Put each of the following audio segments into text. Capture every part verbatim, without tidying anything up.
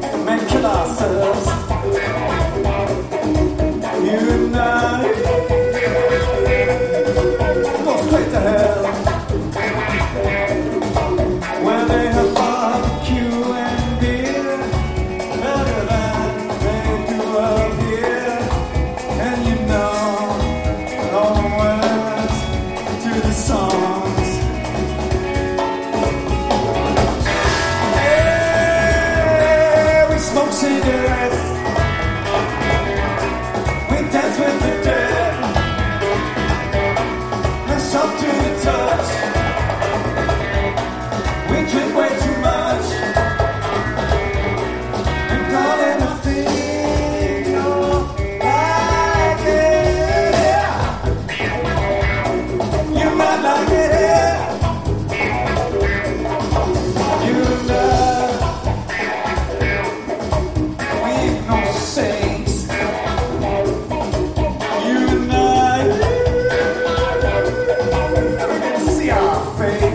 men kill ourselves. You and I go straight to hell, where they have barbecue and beer, better than they do up here. And you know all the words to the songs. Hey, we smoke cigarettes, we dance with the dead, they're soft to the touch. We drink way too much, and darling, I think you're like it here. You might like it here. You and I, we ain't no saints. You and I, we get to see our fate.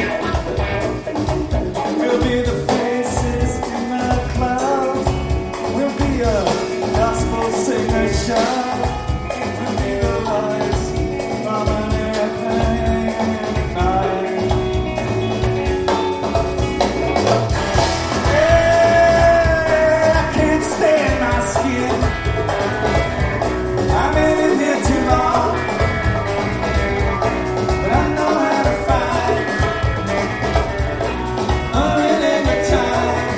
We'll be the faces in the clouds. We'll be a gospel singer shout. We'll be the lights from an airplane night. Hey, I can't stay in my skin. I've been in here too long, but I know how to fight. I'm really the time,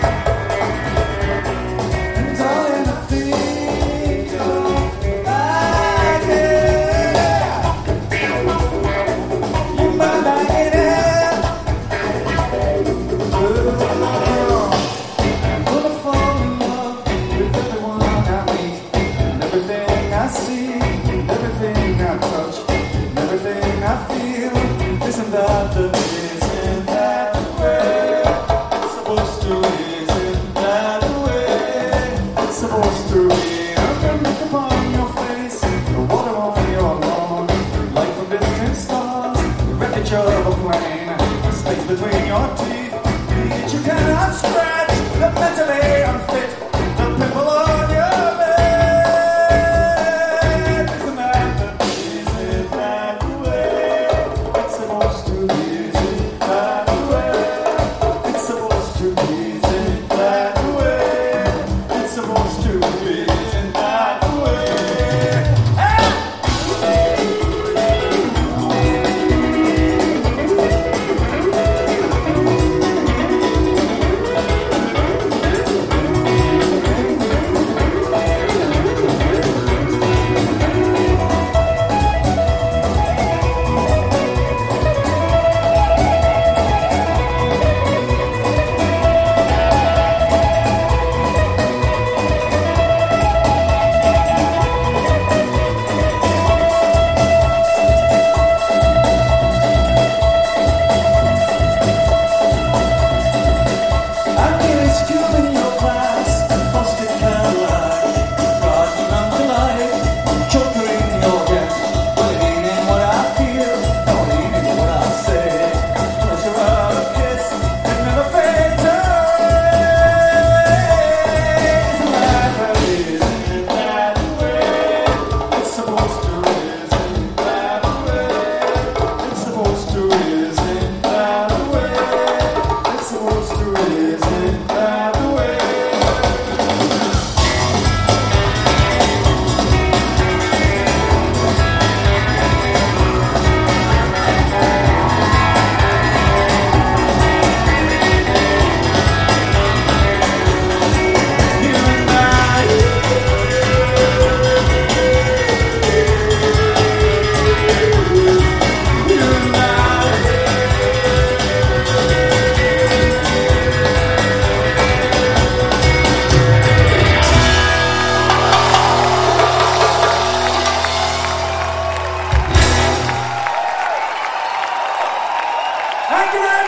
and darling, I think you're like it. You might like it. I'm gonna fall in love with everyone I meet, and everything I see, everything I touch, and everything I feel. Isn't that the isn't that the way it's supposed to be? Isn't that the way it's supposed to be? I can look upon your face, the water on your lawn, light from distant stars, the wreckage of a plane, the space between your teeth, the itch you cannot scratch, the mentally unfit, the pimple on your bed. Isn't that the isn't that the way it's supposed to be? Isn't that the way it's supposed to be? Isn't that the way it's supposed to be? Isn't that the way? Hey! I'm getting school in your class, busted Cadillac, riding on the light, choker in your head. Well, it ain't in what I feel, no, it ain't in what I say. Pressure of a kiss, it never fades away. Isn't that the isn't that the way it's supposed to? Isn't that the way it's supposed to? Isn't that the way it's supposed to? Isn't that the way? You and I, you and I. Thank you very